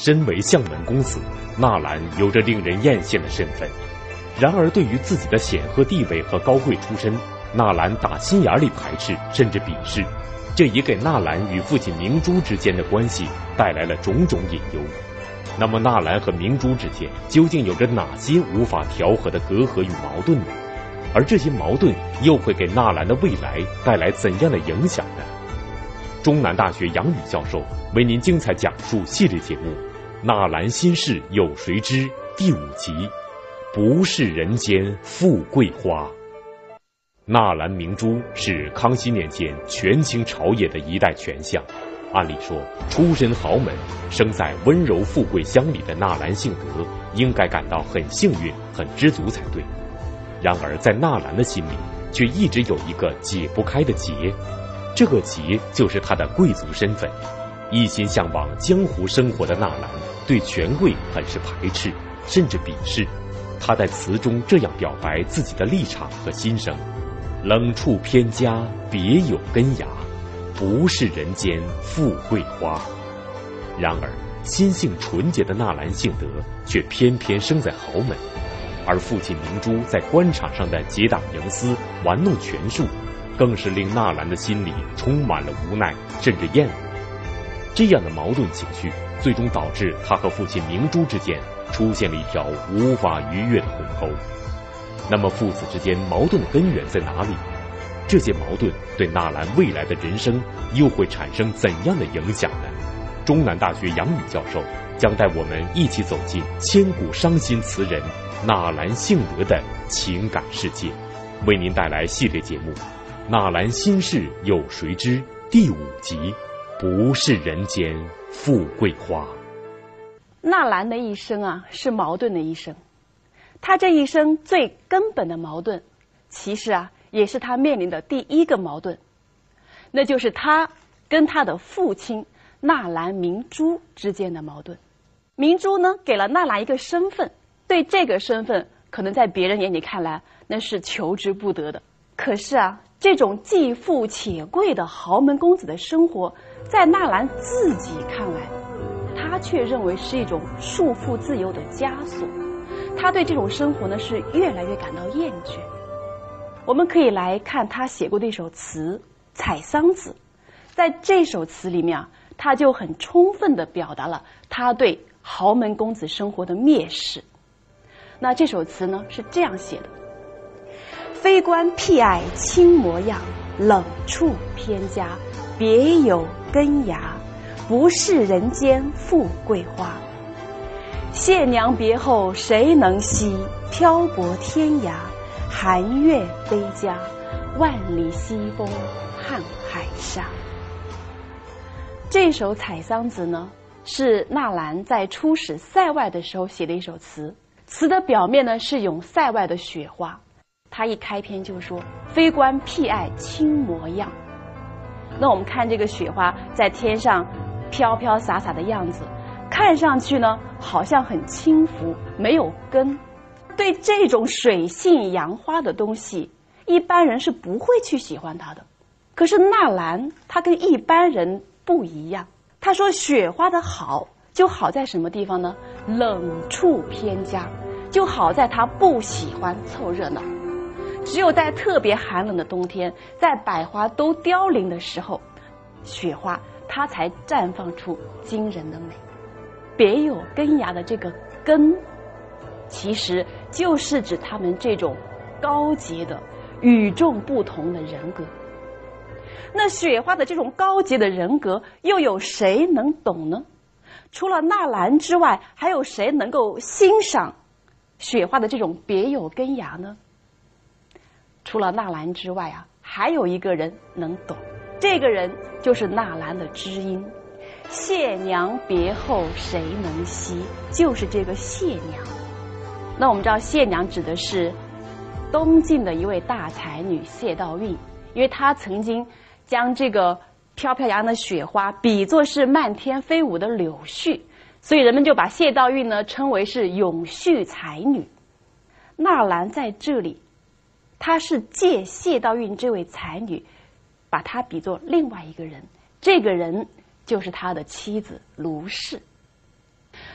身为相门公子，纳兰有着令人艳羡的身份。然而，对于自己的显赫地位和高贵出身，纳兰打心眼里排斥，甚至鄙视。这也给纳兰与父亲明珠之间的关系带来了种种隐忧。那么，纳兰和明珠之间究竟有着哪些无法调和的隔阂与矛盾呢？而这些矛盾又会给纳兰的未来带来怎样的影响呢？中南大学杨宇教授为您精彩讲述系列节目《纳兰心事有谁知》第5集《不是人间富贵花》。纳兰明珠是康熙年间权倾朝野的一代权相，按理说，出身豪门、生在温柔富贵乡里的纳兰性德应该感到很幸运、很知足才对。然而，在纳兰的心里，却一直有一个解不开的结，这个结就是他的贵族身份。一心向往江湖生活的纳兰，对权贵很是排斥，甚至鄙视。他在词中这样表白自己的立场和心声：冷处偏家，别有根芽，不是人间富贵花。然而，心性纯洁的纳兰性德却偏偏生在豪门，而父亲明珠在官场上的结党营私、玩弄权术，更是令纳兰的心里充满了无奈，甚至厌恶。这样的矛盾情绪，最终导致他和父亲明珠之间出现了一条无法逾越的鸿沟。那么，父子之间矛盾的根源在哪里？这些矛盾对纳兰未来的人生又会产生怎样的影响呢？中南大学杨宇教授将带我们一起走进千古伤心词人纳兰性德的情感世界，为您带来系列节目《纳兰心事有谁知》第5集《不是人间富贵花》。 纳兰的一生啊，是矛盾的一生。他这一生最根本的矛盾，其实啊，也是他面临的第一个矛盾，那就是他跟他的父亲纳兰明珠之间的矛盾。明珠呢，给了纳兰一个身份，对这个身份，可能在别人眼里看来，那是求之不得的。可是啊，这种既富且贵的豪门公子的生活，在纳兰自己看来，他却认为是一种束缚自由的枷锁。他对这种生活呢，是越来越感到厌倦。我们可以来看他写过的一首词《采桑子》，在这首词里面啊，他就很充分地表达了他对豪门公子生活的蔑视。那这首词呢，是这样写的：非官僻爱轻模样，冷处偏家，别有根芽，不是人间富贵花。谢娘别后谁能惜，漂泊天涯，寒月悲家，万里西风瀚海沙。这首《采桑子》呢，是纳兰在出使塞外的时候写的一首词。词的表面呢，是咏塞外的雪花。他一开篇就说：非官僻爱轻模样。那我们看这个雪花在天上飘飘洒洒的样子，看上去呢，好像很轻浮，没有根。对这种水性杨花的东西，一般人是不会去喜欢它的。可是纳兰他跟一般人不一样，他说雪花的好就好在什么地方呢？冷处偏家，就好在他不喜欢凑热闹。只有在特别寒冷的冬天，在百花都凋零的时候，雪花它才绽放出惊人的美。别有根芽的这个根，其实就是指他们这种高洁的与众不同的人格。那雪花的这种高洁的人格，又有谁能懂呢？除了纳兰之外，还有谁能够欣赏雪花的这种别有根芽呢？除了纳兰之外啊，还有一个人能懂，这个人就是纳兰的知音。谢娘别后谁能惜，就是这个谢娘。那我们知道谢娘指的是东晋的一位大才女谢道韫，因为她曾经将这个飘飘扬的雪花比作是漫天飞舞的柳絮，所以人们就把谢道韫呢称为是永续才女。纳兰在这里，他是借谢道韫这位才女，把她比作另外一个人，这个人就是他的妻子卢氏。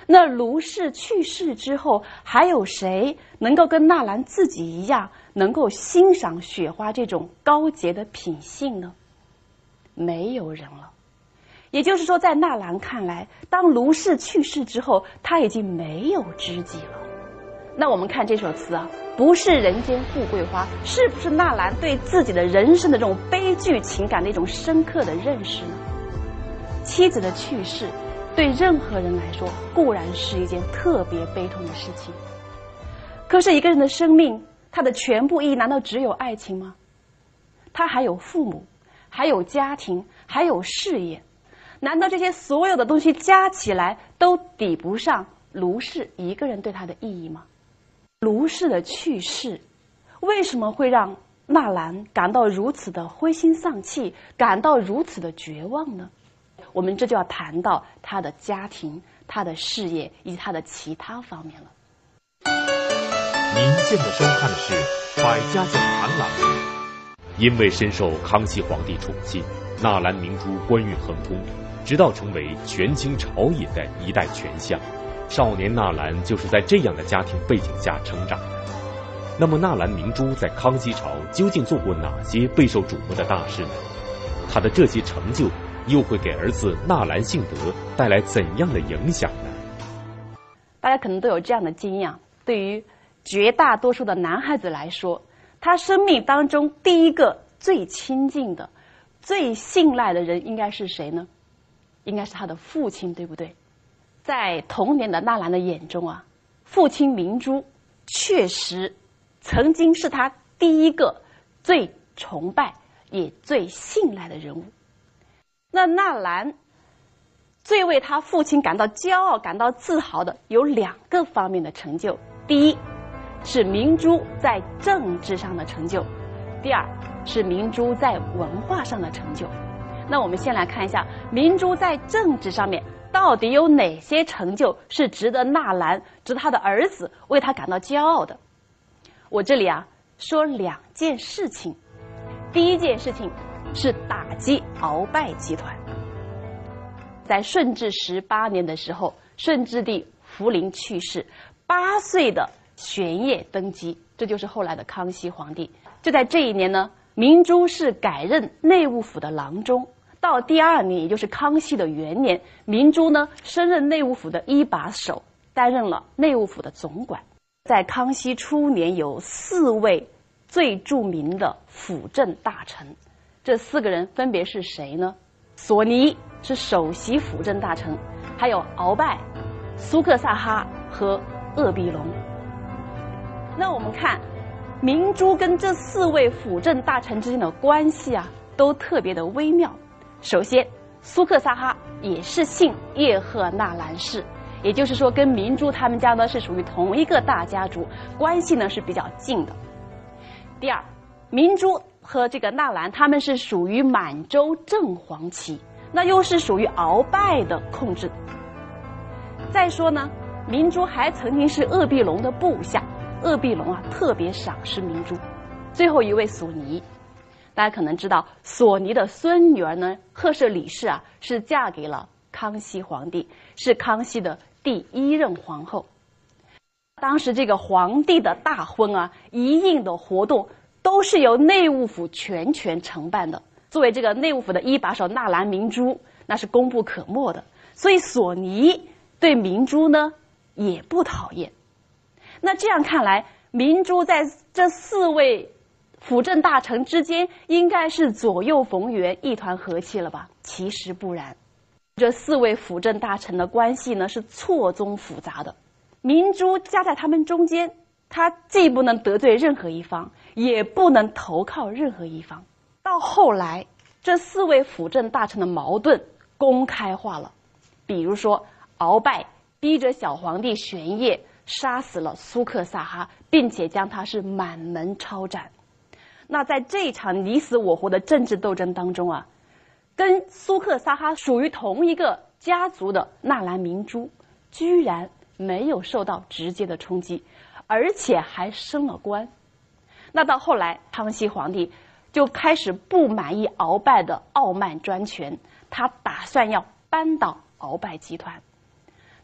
那卢氏去世之后，还有谁能够跟纳兰自己一样，能够欣赏雪花这种高洁的品性呢？没有人了。也就是说，在纳兰看来，当卢氏去世之后，他已经没有知己了。那我们看这首词啊，不是人间富贵花，是不是纳兰对自己的人生的这种悲剧情感的一种深刻的认识呢？妻子的去世，对任何人来说固然是一件特别悲痛的事情，可是一个人的生命，他的全部意义难道只有爱情吗？他还有父母，还有家庭，还有事业，难道这些所有的东西加起来都抵不上卢氏一个人对他的意义吗？卢氏的去世为什么会让纳兰感到如此的灰心丧气，感到如此的绝望呢？我们这就要谈到他的家庭、他的事业以及他的其他方面了。 您现在收看的是《百家讲坛》栏目。因为深受康熙皇帝宠信，纳兰明珠官运亨通，直到成为权倾朝野的一代权相。少年纳兰就是在这样的家庭背景下成长的。那么纳兰明珠在康熙朝究竟做过哪些备受瞩目的大事呢？他的这些成就又会给儿子纳兰性德带来怎样的影响呢？ 大家可能都有这样的经验，对于绝大多数的男孩子来说，他生命当中第一个最亲近的、最信赖的人应该是谁呢？应该是他的父亲，对不对？在童年的纳兰的眼中啊，父亲明珠确实曾经是他第一个最崇拜也最信赖的人物。那纳兰最为他父亲感到骄傲、感到自豪的有2个方面的成就。第一是明珠在政治上的成就，第二是明珠在文化上的成就。那我们先来看一下明珠在政治上面到底有哪些成就是值得纳兰、值得他的儿子为他感到骄傲的。我这里啊说2件事情。第一件事情是打击鳌拜集团。在顺治18年的时候，顺治帝福临去世，8岁的玄烨登基，这就是后来的康熙皇帝。就在这一年呢，明珠是改任内务府的郎中。到第2年，也就是康熙的元年，明珠呢升任内务府的一把手，担任了内务府的总管。在康熙初年，有4位最著名的辅政大臣，这4个人分别是谁呢？索尼是首席辅政大臣，还有鳌拜、苏克萨哈和鄂必龙。那我们看明珠跟这4位辅政大臣之间的关系啊，都特别的微妙。首先，苏克萨哈也是姓叶赫那兰氏，也就是说跟明珠他们家呢是属于同一个大家族，关系呢是比较近的。第二，明珠和这个纳兰他们是属于满洲正黄旗，那又是属于鳌拜的控制。再说呢，明珠还曾经是鄂必龙的部下，鄂必龙啊特别赏识明珠。最后一位索尼，大家可能知道，索尼的孙女儿呢，赫舍里氏啊，是嫁给了康熙皇帝，是康熙的第1任皇后。当时这个皇帝的大婚啊，一应的活动都是由内务府全权承办的。作为这个内务府的一把手，纳兰明珠那是功不可没的。所以索尼对明珠呢也不讨厌。那这样看来，明珠在这4位辅政大臣之间应该是左右逢源，一团和气了吧？其实不然，这4位辅政大臣的关系呢是错综复杂的。明珠夹在他们中间，他既不能得罪任何一方，也不能投靠任何一方。到后来，这4位辅政大臣的矛盾公开化了。比如说，鳌拜逼着小皇帝玄烨杀死了苏克萨哈，并且将他是满门抄斩。那在这场你死我活的政治斗争当中啊，跟苏克萨哈属于同一个家族的纳兰明珠，居然没有受到直接的冲击，而且还升了官。那到后来，康熙皇帝就开始不满意鳌拜的傲慢专权，他打算要扳倒鳌拜集团。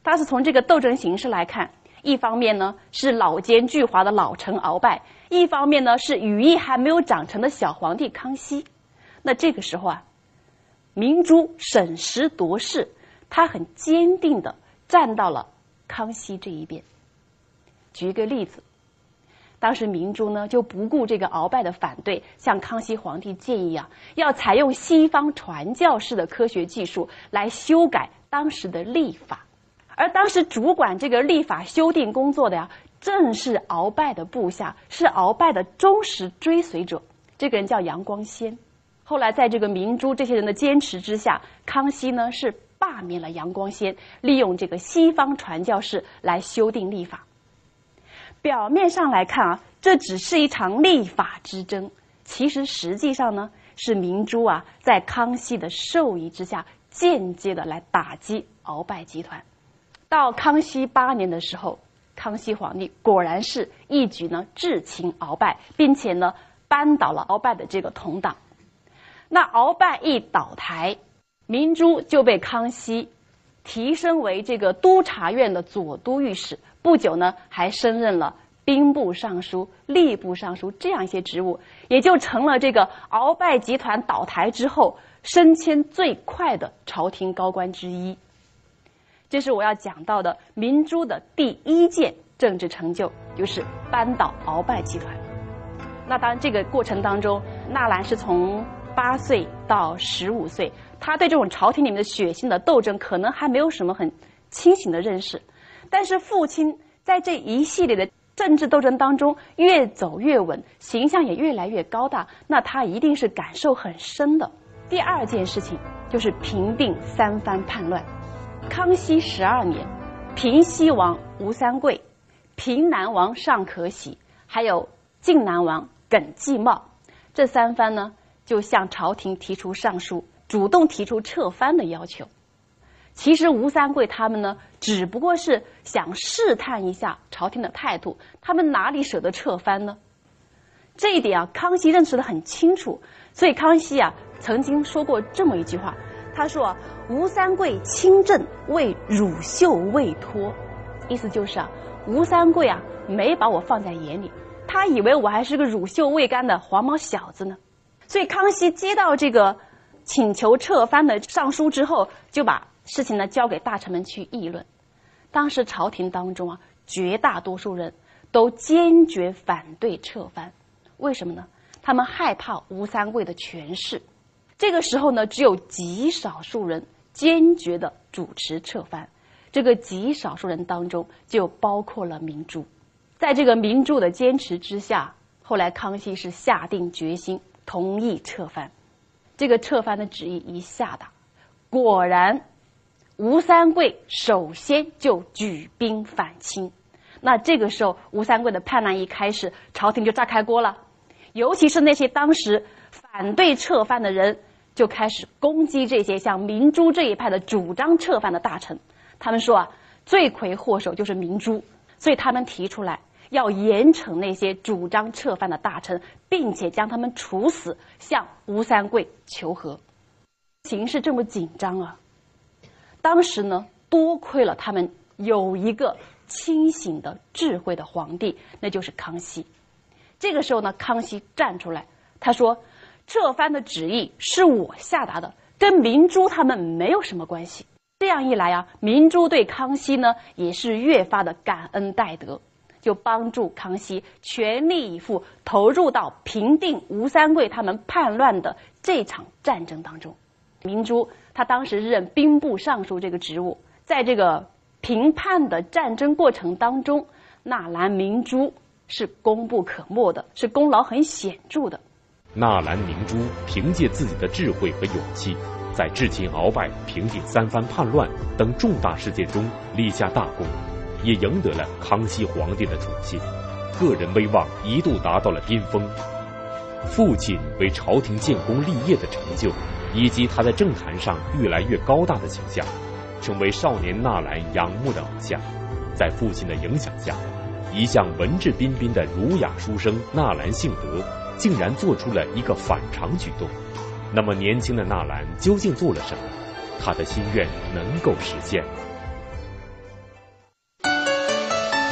它是从这个斗争形势来看，一方面呢是老奸巨猾的老臣鳌拜，一方面呢是羽翼还没有长成的小皇帝康熙。那这个时候啊，明珠审时度势，他很坚定地站到了康熙这一边。举一个例子，当时明珠呢就不顾这个鳌拜的反对，向康熙皇帝建议啊，要采用西方传教士的科学技术来修改当时的历法。而当时主管这个历法修订工作的呀，正是鳌拜的部下，是鳌拜的忠实追随者，这个人叫杨光先。后来在这个明珠这些人的坚持之下，康熙呢是罢免了杨光先，利用这个西方传教士来修订历法。表面上来看啊，这只是一场历法之争，其实实际上呢，是明珠啊在康熙的授意之下，间接的来打击鳌拜集团。到康熙8年的时候，康熙皇帝果然是一举呢制擒鳌拜，并且呢扳倒了鳌拜的这个同党。那鳌拜一倒台，明珠就被康熙提升为这个督察院的左都御史，不久呢还升任了兵部尚书、吏部尚书这样一些职务，也就成了这个鳌拜集团倒台之后升迁最快的朝廷高官之一。这是我要讲到的明珠的第一件政治成就，就是扳倒鳌拜集团。那当然这个过程当中，纳兰是从8岁到15岁，他对这种朝廷里面的血腥的斗争可能还没有什么很清醒的认识，但是父亲在这一系列的政治斗争当中越走越稳，形象也越来越高大，那他一定是感受很深的。第二件事情就是平定3藩叛乱。康熙12年，平西王吴三桂、平南王尚可喜，还有靖南王耿继茂，这3藩呢就向朝廷提出上书，主动提出撤藩的要求。其实吴三桂他们呢，只不过是想试探一下朝廷的态度，他们哪里舍得撤藩呢？这一点啊，康熙认识得很清楚，所以康熙啊曾经说过这么一句话，他说啊，吴三桂亲政为乳臭未脱，意思就是啊，吴三桂啊没把我放在眼里，他以为我还是个乳臭未干的黄毛小子呢。所以康熙接到这个请求撤藩的上书之后，就把事情呢交给大臣们去议论。当时朝廷当中啊，绝大多数人都坚决反对撤藩，为什么呢？他们害怕吴三桂的权势。这个时候呢，只有极少数人坚决的主持撤藩，这个极少数人当中就包括了明珠。在这个明珠的坚持之下，后来康熙是下定决心同意撤藩。这个撤藩的旨意一下达，果然吴三桂首先就举兵反清。那这个时候吴三桂的叛乱一开始，朝廷就炸开锅了，尤其是那些当时反对撤藩的人，就开始攻击这些像明珠这一派的主张撤藩的大臣。他们说啊，罪魁祸首就是明珠，所以他们提出来要严惩那些主张撤藩的大臣，并且将他们处死，向吴三桂求和。形势这么紧张啊，当时呢，多亏了他们有一个清醒的智慧的皇帝，那就是康熙。这个时候呢，康熙站出来，他说撤藩的旨意是我下达的，跟明珠他们没有什么关系。这样一来啊，明珠对康熙呢也是越发的感恩戴德，就帮助康熙全力以赴投入到平定吴三桂他们叛乱的这场战争当中。明珠他当时任兵部尚书这个职务，在这个平叛的战争过程当中，纳兰明珠是功不可没的，是功劳很显著的。 纳兰明珠凭借自己的智慧和勇气，在制擒鳌拜、平定3藩叛乱等重大事件中立下大功，也赢得了康熙皇帝的宠信，个人威望一度达到了巅峰。父亲为朝廷建功立业的成就，以及他在政坛上越来越高大的形象，成为少年纳兰仰慕的偶像。在父亲的影响下，一向文质彬彬的儒雅书生纳兰性德竟然做出了一个反常举动。那么年轻的纳兰究竟做了什么？他的心愿能够实现吗？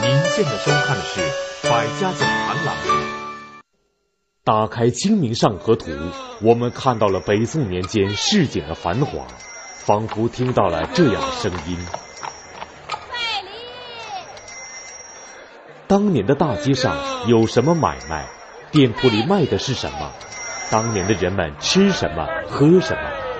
您现在收看的是《百家讲坛》栏目。打开《清明上河图》，我们看到了北宋年间市井的繁华，仿佛听到了这样的声音。当年的大街上有什么买卖？店铺里卖的是什么？当年的人们吃什么喝什么？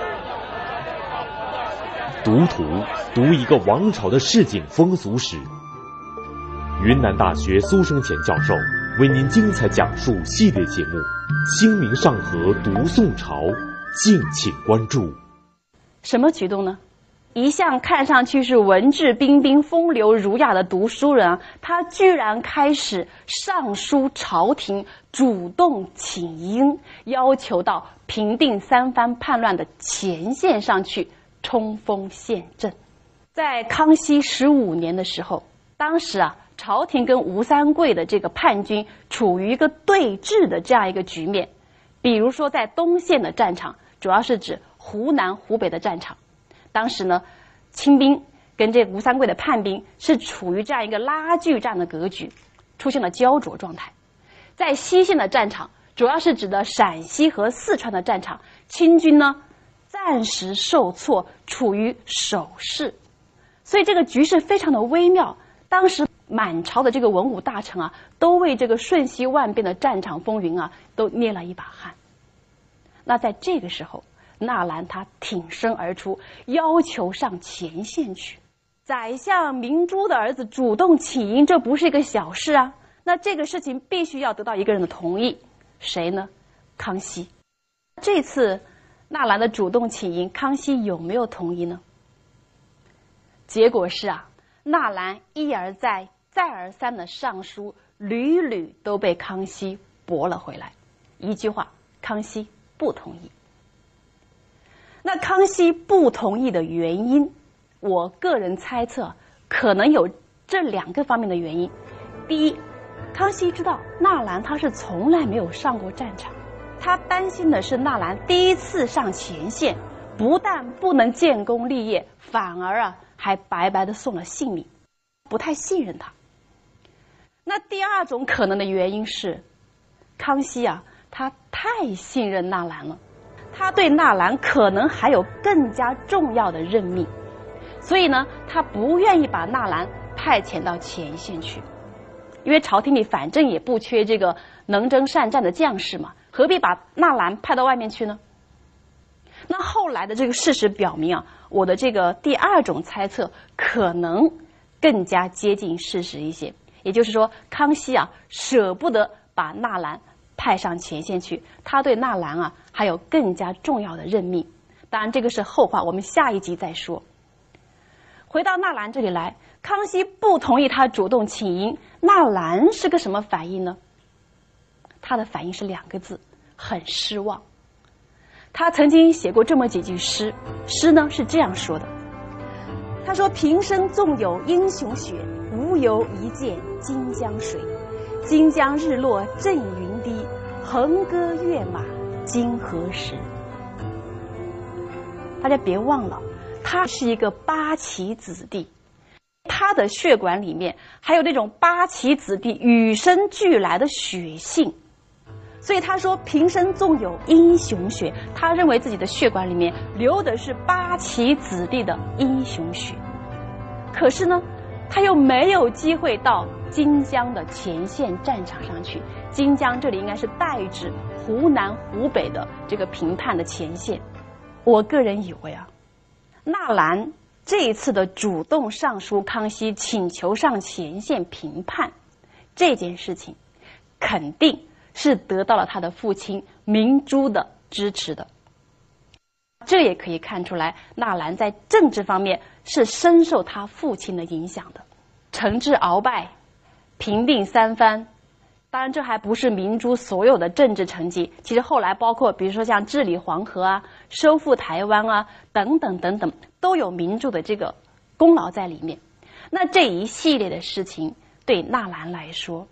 读图，读一个王朝的市井风俗史。云南大学苏生前教授为您精彩讲述系列节目《清明上河读宋朝》，敬请关注。 什么举动呢？一向看上去是文质彬彬、风流儒雅的读书人啊，他居然开始上书朝廷，主动请缨，要求到平定三藩叛乱的前线上去冲锋陷阵。在康熙15年的时候，当时啊，朝廷跟吴三桂的这个叛军处于一个对峙的这样一个局面。比如说在东线的战场，主要是指湖南、湖北的战场。当时呢，清兵跟这吴三桂的叛兵是处于这样一个拉锯战的格局，出现了焦灼状态。在西线的战场，主要是指的陕西和四川的战场，清军呢暂时受挫，处于守势，所以这个局势非常的微妙。当时满朝的这个文武大臣啊，都为这个瞬息万变的战场风云啊，都捏了一把汗。那在这个时候，纳兰他挺身而出，要求上前线去。宰相明珠的儿子主动请缨，这不是一个小事啊。那这个事情必须要得到一个人的同意，谁呢？康熙。这次纳兰的主动请缨，康熙有没有同意呢？结果是啊，纳兰一而再再而三的上书，屡屡都被康熙驳了回来。一句话，康熙不同意。那康熙不同意的原因，我个人猜测可能有这2个方面的原因。第一，康熙知道纳兰他是从来没有上过战场，他担心的是纳兰第一次上前线，不但不能建功立业，反而啊还白白的送了性命，不太信任他。那第2种可能的原因是，康熙啊他太信任纳兰了，他对纳兰可能还有更加重要的任命，所以呢，他不愿意把纳兰派遣到前线去，因为朝廷里反正也不缺这个能征善战的将士嘛，何必把纳兰派到外面去呢？那后来的这个事实表明啊，我的这个第2种猜测可能更加接近事实一些，也就是说，康熙啊舍不得把纳兰派上前线去，他对纳兰啊还有更加重要的任命。当然这个是后话，我们下一集再说。回到纳兰这里来，康熙不同意他主动请缨，纳兰是个什么反应呢？他的反应是2个字，很失望。他曾经写过这么几句诗，诗呢是这样说的，他说：平生纵有英雄血，无由一见金江水。金江日落正云低，横戈跃马今何时。大家别忘了，他是一个八旗子弟，他的血管里面还有那种八旗子弟与生俱来的血性，所以他说平生纵有英雄血，他认为自己的血管里面流的是八旗子弟的英雄血。可是呢，他又没有机会到荆江的前线战场上去。荆江这里应该是代指湖南、湖北的这个平叛的前线。我个人以为啊，纳兰这一次的主动上书康熙，请求上前线平叛，这件事情肯定是得到了他的父亲明珠的支持的。这也可以看出来，纳兰在政治方面是深受他父亲的影响的。惩治鳌拜，平定三藩，当然这还不是明珠所有的政治成绩，其实后来包括比如说像治理黄河啊、收复台湾啊等等等等，都有明珠的这个功劳在里面。那这一系列的事情对纳兰来说，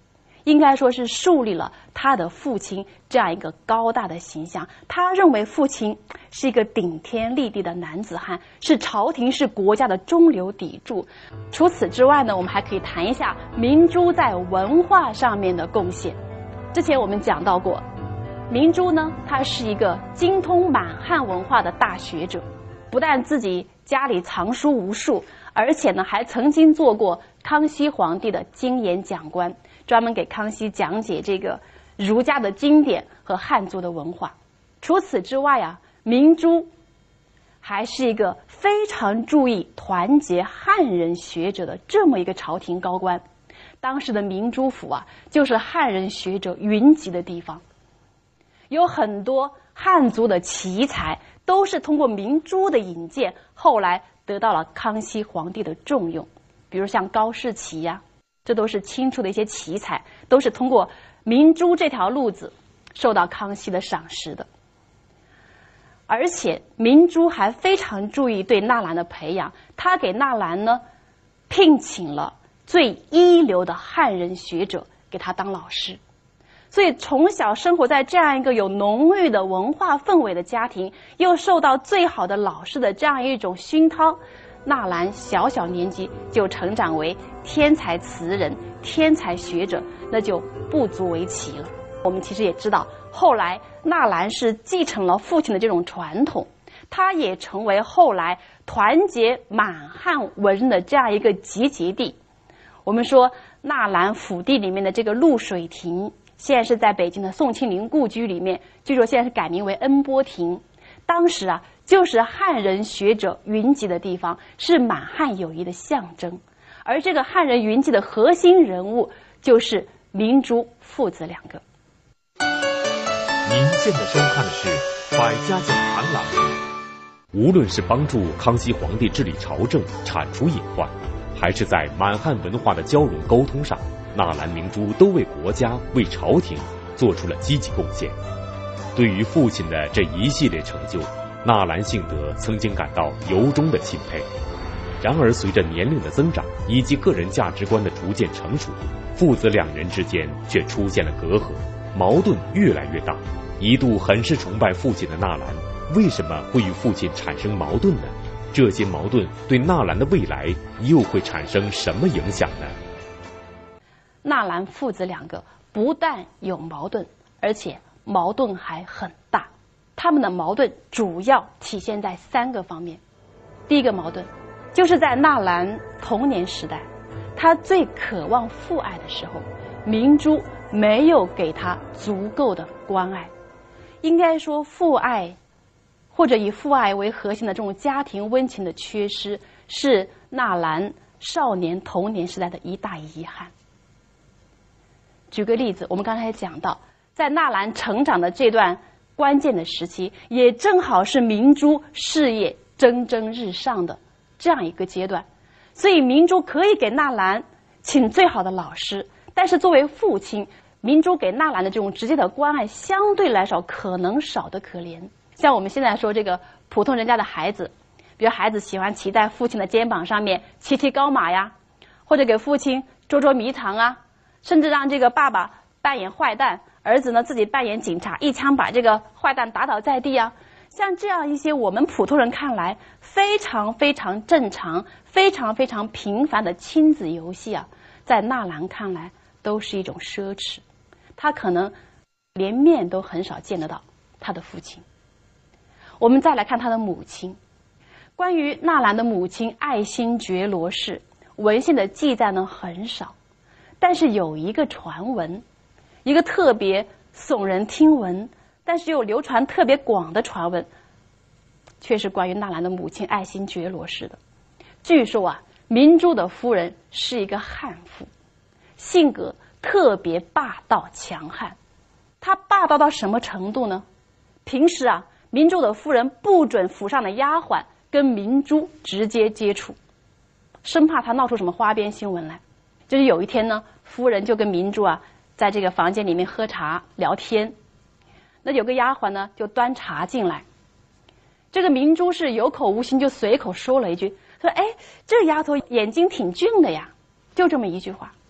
应该说是树立了他的父亲这样一个高大的形象。他认为父亲是一个顶天立地的男子汉，是朝廷是国家的中流砥柱。除此之外呢，我们还可以谈一下明珠在文化上面的贡献。之前我们讲到过，明珠呢，他是一个精通满汉文化的大学者，不但自己家里藏书无数，而且呢还曾经做过康熙皇帝的经研讲官，专门给康熙讲解这个儒家的经典和汉族的文化。除此之外啊，明珠还是一个非常注意团结汉人学者的这么一个朝廷高官。当时的明珠府啊，就是汉人学者云集的地方，有很多汉族的奇才都是通过明珠的引荐，后来得到了康熙皇帝的重用。比如像高士奇呀，这都是清初的一些奇才，都是通过明珠这条路子受到康熙的赏识的。而且明珠还非常注意对纳兰的培养，他给纳兰呢聘请了最一流的汉人学者给他当老师。所以从小生活在这样一个有浓郁的文化氛围的家庭，又受到最好的老师的这样一种熏陶，纳兰小年纪就成长为天才词人、天才学者，那就不足为奇了。我们其实也知道，后来纳兰是继承了父亲的这种传统，他也成为后来团结满汉文人的这样一个集结地。我们说纳兰府邸里面的这个露水亭，现在是在北京的宋庆龄故居里面，据说现在是改名为恩波亭。当时啊，就是汉人学者云集的地方，是满汉友谊的象征。而这个汉人云集的核心人物就是明珠父子两个。 您现在收看的是《百家讲坛》栏目。无论是帮助康熙皇帝治理朝政、铲除隐患，还是在满汉文化的交融沟通上，纳兰明珠都为国家、为朝廷做出了积极贡献。对于父亲的这一系列成就，纳兰性德曾经感到由衷的钦佩。然而随着年龄的增长以及个人价值观的逐渐成熟，父子两人之间却出现了隔阂，矛盾越来越大。一度很是崇拜父亲的纳兰，为什么会与父亲产生矛盾呢？这些矛盾对纳兰的未来又会产生什么影响呢？ 纳兰父子两个不但有矛盾，而且矛盾还很大。他们的矛盾主要体现在3个方面。第一个矛盾就是在纳兰童年时代，他最渴望父爱的时候，明珠没有给他足够的关爱。应该说父爱或者以父爱为核心的这种家庭温情的缺失，是纳兰少年童年时代的一大遗憾。举个例子，我们刚才讲到，在纳兰成长的这段关键的时期，也正好是明珠事业蒸蒸日上的这样一个阶段，所以明珠可以给纳兰请最好的老师，但是作为父亲，明珠给纳兰的这种直接的关爱相对来说可能少得可怜。像我们现在说这个普通人家的孩子，比如孩子喜欢骑在父亲的肩膀上面骑高马呀，或者给父亲捉迷藏啊，甚至让这个爸爸扮演坏蛋，儿子呢自己扮演警察，一枪把这个坏蛋打倒在地啊。像这样一些我们普通人看来非常非常正常、非常非常平凡的亲子游戏啊，在纳兰看来都是一种奢侈。他可能连面都很少见得到他的父亲。我们再来看他的母亲。关于纳兰的母亲爱新觉罗氏，文献的记载呢很少，但是有一个传闻，一个特别耸人听闻但是又流传特别广的传闻，却是关于纳兰的母亲爱新觉罗氏的。据说啊，明珠的夫人是一个悍妇，性格特别霸道强悍。她霸道到什么程度呢？平时啊，明珠的夫人不准府上的丫鬟跟明珠直接接触，生怕她闹出什么花边新闻来。就是有一天呢，夫人就跟明珠啊在这个房间里面喝茶聊天，那有个丫鬟呢就端茶进来，这个明珠是有口无心就随口说了一句，说哎，这丫头眼睛挺俊的呀，就这么一句话。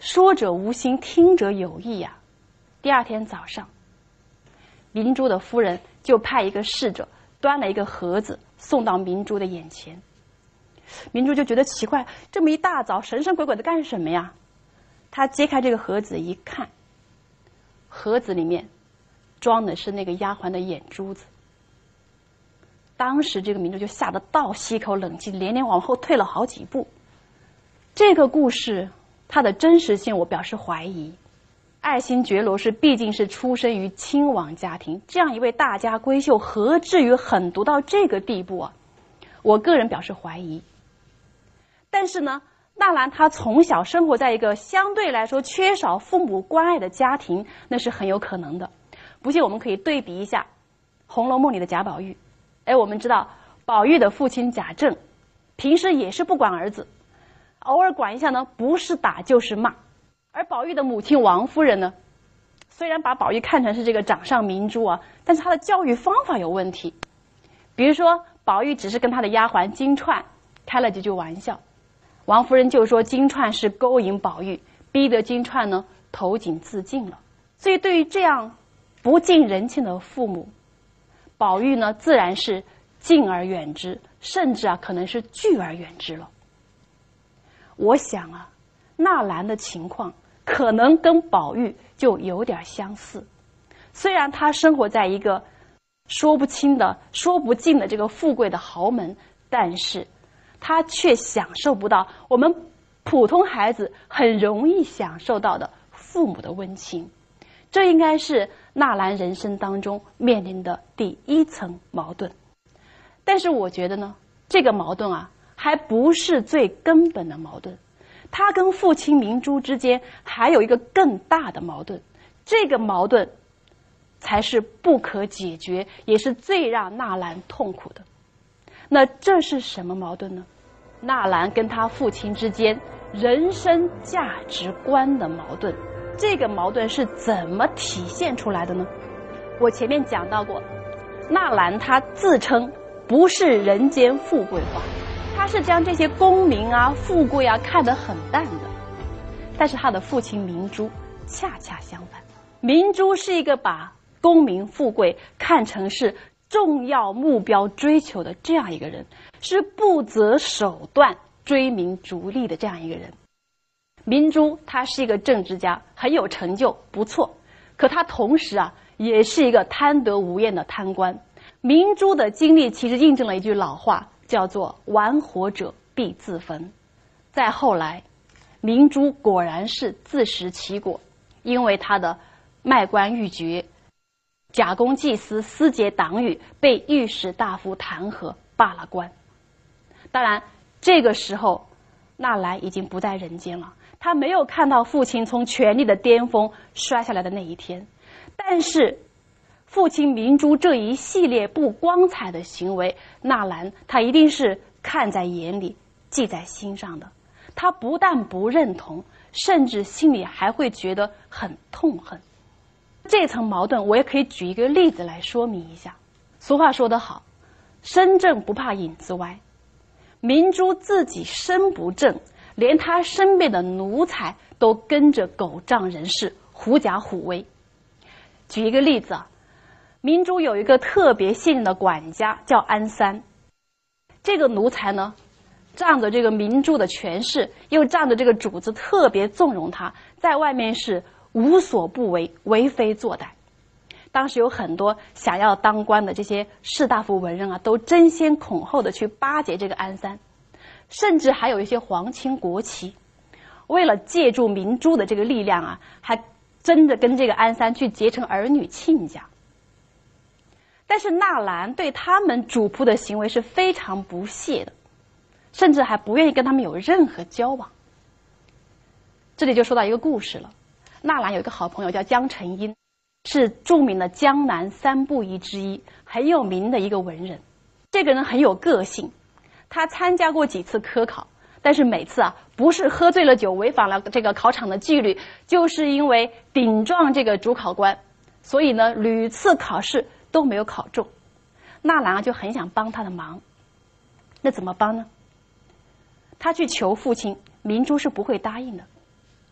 说者无心，听者有意呀。第二天早上，明珠的夫人就派一个侍者端了一个盒子送到明珠的眼前。明珠就觉得奇怪，这么一大早神神鬼鬼的干什么呀？她揭开这个盒子一看，盒子里面装的是那个丫鬟的眼珠子。当时这个明珠就吓得倒吸一口冷气，连连往后退了好几步。这个故事它的真实性我表示怀疑。爱新觉罗氏毕竟是出身于亲王家庭，这样一位大家闺秀何至于狠毒到这个地步啊？我个人表示怀疑。但是呢，纳兰她从小生活在一个相对来说缺少父母关爱的家庭，那是很有可能的。不信我们可以对比一下《红楼梦》里的贾宝玉。我们知道宝玉的父亲贾政平时也是不管儿子，偶尔管一下呢，不是打就是骂。而宝玉的母亲王夫人呢，虽然把宝玉看成是这个掌上明珠啊，但是她的教育方法有问题。比如说宝玉只是跟他的丫鬟金钏开了几句玩笑，王夫人就说金钏是勾引宝玉，逼得金钏呢投井自尽了。所以对于这样不近人情的父母，宝玉呢自然是敬而远之，甚至可能是拒而远之了。我想纳兰的情况可能跟宝玉就有点相似。虽然他生活在一个说不清的说不尽的这个富贵的豪门，但是他却享受不到我们普通孩子很容易享受到的父母的温情。这应该是纳兰人生当中面临的第一层矛盾。但是我觉得呢，这个矛盾还不是最根本的矛盾。他跟父亲明珠之间还有一个更大的矛盾，这个矛盾才是不可解决，也是最让纳兰痛苦的。那这是什么矛盾呢？纳兰跟他父亲之间人生价值观的矛盾。这个矛盾是怎么体现出来的呢？我前面讲到过，纳兰他自称不是人间富贵花，他是将这些功名富贵看得很淡的。但是他的父亲明珠恰恰相反，明珠是一个把功名富贵看成是重要目标追求的这样一个人，是不择手段追名逐利的这样一个人。明珠他是一个政治家，很有成就，不错，可他同时也是一个贪得无厌的贪官。明珠的经历其实印证了一句老话，叫做玩火者必自焚。再后来，明珠果然是自食其果，因为他的卖官鬻爵，假公济私，私结党羽，被御史大夫弹劾，罢了官。当然这个时候纳兰已经不在人间了，他没有看到父亲从权力的巅峰摔下来的那一天。但是父亲明珠这一系列不光彩的行为，纳兰他一定是看在眼里，记在心上的。他不但不认同，甚至心里还会觉得很痛恨。这层矛盾我也可以举一个例子来说明一下。俗话说得好，身正不怕影子歪。明珠自己身不正，连他身边的奴才都跟着狗仗人势，狐假虎威。举一个例子明珠有一个特别信任的管家叫安三，这个奴才呢仗着这个明珠的权势，又仗着这个主子特别纵容他，在外面是无所不为，为非作歹。当时有很多想要当官的这些士大夫文人都争先恐后的去巴结这个安三，甚至还有一些皇亲国戚为了借助明珠的这个力量还争着跟这个安三去结成儿女亲家。但是纳兰对他们主仆的行为是非常不屑的，甚至还不愿意跟他们有任何交往。这里就说到一个故事了。纳兰有一个好朋友叫江澄英，是著名的江南三布衣之一，很有名的一个文人。这个人很有个性，他参加过几次科考，但是每次不是喝醉了酒违反了这个考场的纪律，就是因为顶撞这个主考官，所以呢屡次考试都没有考中。纳兰就很想帮他的忙，那怎么帮呢？他去求父亲，明珠是不会答应的。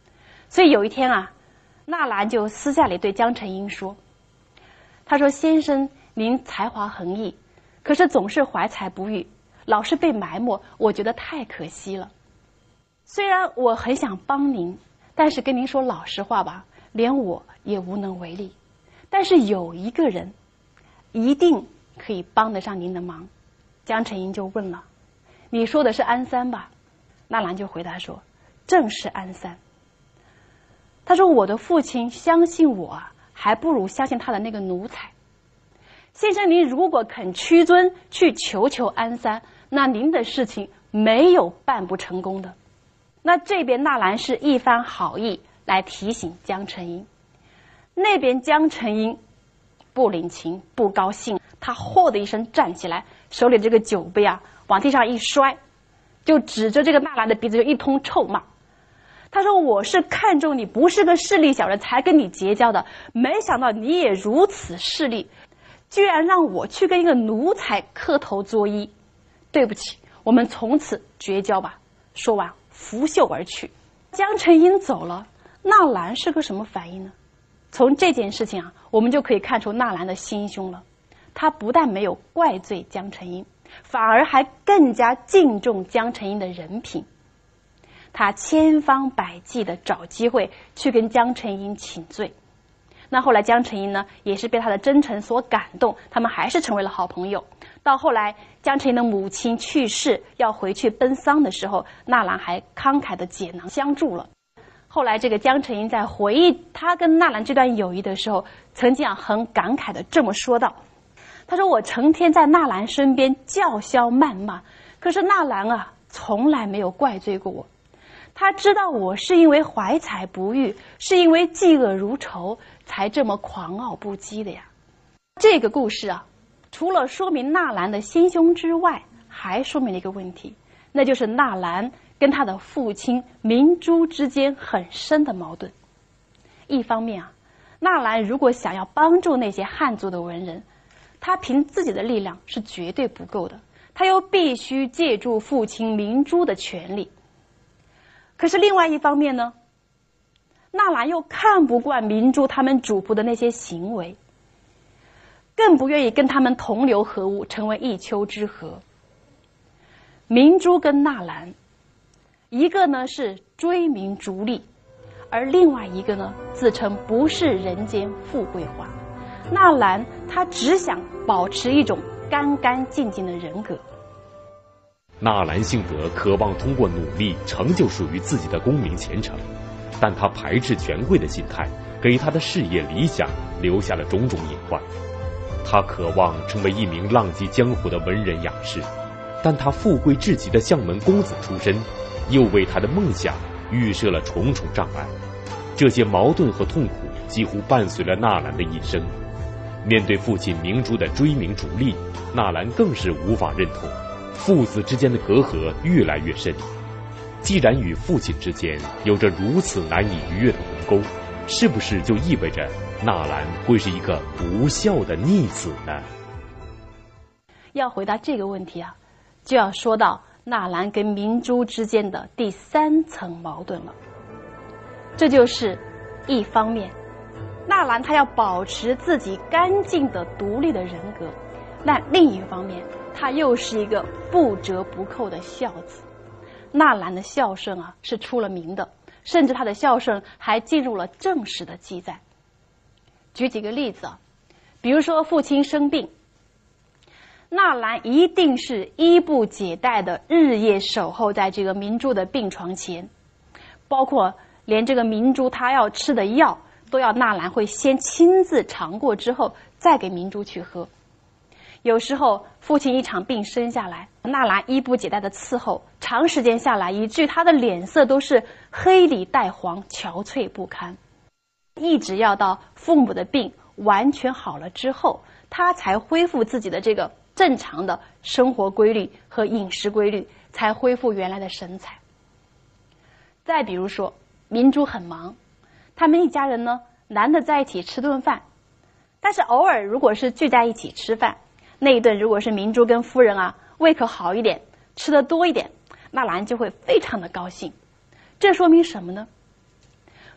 所以有一天啊，纳兰就私下里对江澄英说，他说，先生您才华横溢，可是总是怀才不遇，老是被埋没，我觉得太可惜了。虽然我很想帮您，但是跟您说老实话吧，连我也无能为力。但是有一个人一定可以帮得上您的忙。江澄英就问了，你说的是安三吧？纳兰就回答说，正是安三。他说，我的父亲相信我啊，还不如相信他的那个奴才。先生您如果肯屈尊去求求安三，那您的事情没有办不成功的。那这边纳兰是一番好意来提醒江澄英，那边江澄英不领情，不高兴，他吼的一声站起来，手里这个酒杯啊往地上一摔，就指着这个纳兰的鼻子就一通臭骂。他说，我是看中你不是个势利小人才跟你结交的，没想到你也如此势利，居然让我去跟一个奴才磕头作揖，对不起，我们从此绝交吧。说完拂袖而去。江澄英走了，纳兰是个什么反应呢？从这件事情啊，我们就可以看出纳兰的心胸了。他不但没有怪罪江澄英，反而还更加敬重江澄英的人品。他千方百计地找机会去跟江澄英请罪。那后来江澄英呢，也是被他的真诚所感动，他们还是成为了好朋友。到后来江澄英的母亲去世，要回去奔丧的时候，纳兰还慷慨地解囊相助了。后来这个江澄英在回忆他跟纳兰这段友谊的时候，曾经很感慨地这么说道，他说，我成天在纳兰身边叫嚣谩骂，可是纳兰啊从来没有怪罪过我。他知道我是因为怀才不遇，是因为嫉恶如仇，才这么狂傲不羁的呀。这个故事啊，除了说明纳兰的心胸之外，还说明了一个问题，那就是纳兰跟他的父亲明珠之间很深的矛盾。一方面啊，纳兰如果想要帮助那些汉族的文人，他凭自己的力量是绝对不够的，他又必须借助父亲明珠的权力。可是另外一方面呢，纳兰又看不惯明珠他们主仆的那些行为，更不愿意跟他们同流合污，成为一丘之貉。明珠跟纳兰，一个呢是追名逐利，而另外一个呢自称不是人间富贵花。纳兰他只想保持一种干干净净的人格。 纳兰性德渴望通过努力成就属于自己的功名前程，但他排斥权贵的心态给他的事业理想留下了种种隐患。他渴望成为一名浪迹江湖的文人雅士，但他富贵至极的相门公子出身又为他的梦想预设了重重障碍。这些矛盾和痛苦几乎伴随了纳兰的一生。面对父亲明珠的追名逐利，纳兰更是无法认同，父子之间的隔阂越来越深。既然与父亲之间有着如此难以逾越的鸿沟，是不是就意味着纳兰会是一个不孝的逆子呢？ 要回答这个问题啊，就要说到纳兰跟明珠之间的第三层矛盾了。这就是一方面，纳兰他要保持自己干净的独立的人格，那另一方面他又是一个不折不扣的孝子。纳兰的孝顺啊是出了名的，甚至他的孝顺还进入了正史的记载。举几个例子啊，比如说父亲生病，纳兰一定是衣不解带的日夜守候在这个明珠的病床前，包括连这个明珠他要吃的药都要纳兰会先亲自尝过之后再给明珠去喝。有时候父亲一场病生下来，纳兰衣不解带的伺候，长时间下来以至于他的脸色都是黑里带黄，憔悴不堪，一直要到父母的病完全好了之后，他才恢复自己的这个正常的生活规律和饮食规律，才恢复原来的神采。再比如说明珠很忙，他们一家人呢难得在一起吃顿饭，但是偶尔如果是聚在一起吃饭，那一顿如果是明珠跟夫人啊胃口好一点，吃得多一点，纳兰就会非常的高兴。这说明什么呢？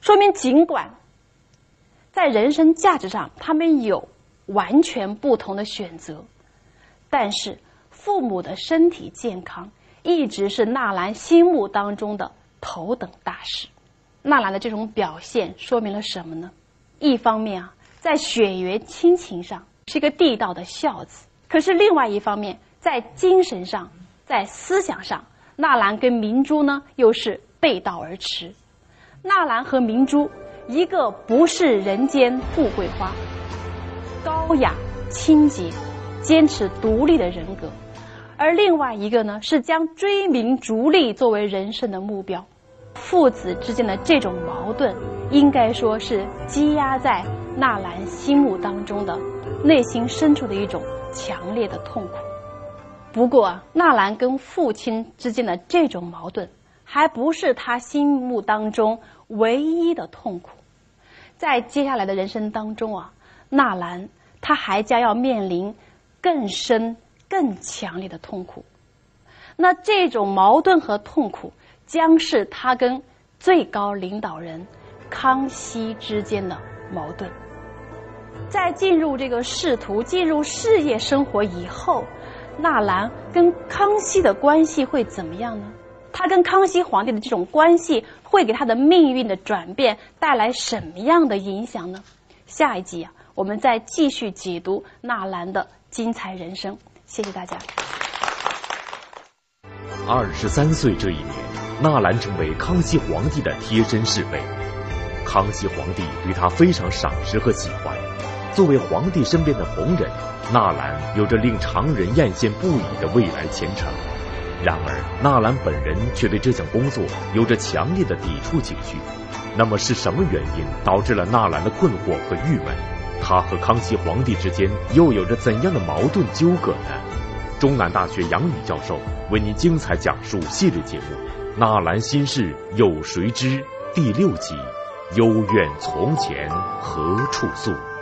说明尽管在人生价值上他们有完全不同的选择，但是父母的身体健康一直是纳兰心目当中的头等大事。纳兰的这种表现说明了什么呢？一方面啊，在血缘亲情上是一个地道的孝子，可是另外一方面，在精神上，在思想上，纳兰跟明珠呢又是背道而驰。纳兰和明珠，一个不是人间富贵花，高雅清洁，坚持独立的人格，而另外一个呢是将追名逐利作为人生的目标。父子之间的这种矛盾，应该说是积压在纳兰心目当中的内心深处的一种强烈的痛苦。不过纳兰跟父亲之间的这种矛盾还不是他心目当中唯一的痛苦，在接下来的人生当中啊，纳兰他还将要面临更深更强烈的痛苦。那这种矛盾和痛苦将是他跟最高领导人康熙之间的矛盾。在进入这个仕途、进入事业生活以后，纳兰跟康熙的关系会怎么样呢？他跟康熙皇帝的这种关系会给他的命运的转变带来什么样的影响呢？下一集啊，我们再继续解读纳兰的精彩人生。谢谢大家。 23岁这一年，纳兰成为康熙皇帝的贴身侍卫。康熙皇帝对他非常赏识和喜欢。作为皇帝身边的红人，纳兰有着令常人艳羡不已的未来前程。然而，纳兰本人却对这项工作有着强烈的抵触情绪。那么是什么原因导致了纳兰的困惑和郁闷？他和康熙皇帝之间又有着怎样的矛盾纠葛呢？中南大学杨宇教授为您精彩讲述系列节目《纳兰心事有谁知》第6集：幽怨从前何处诉。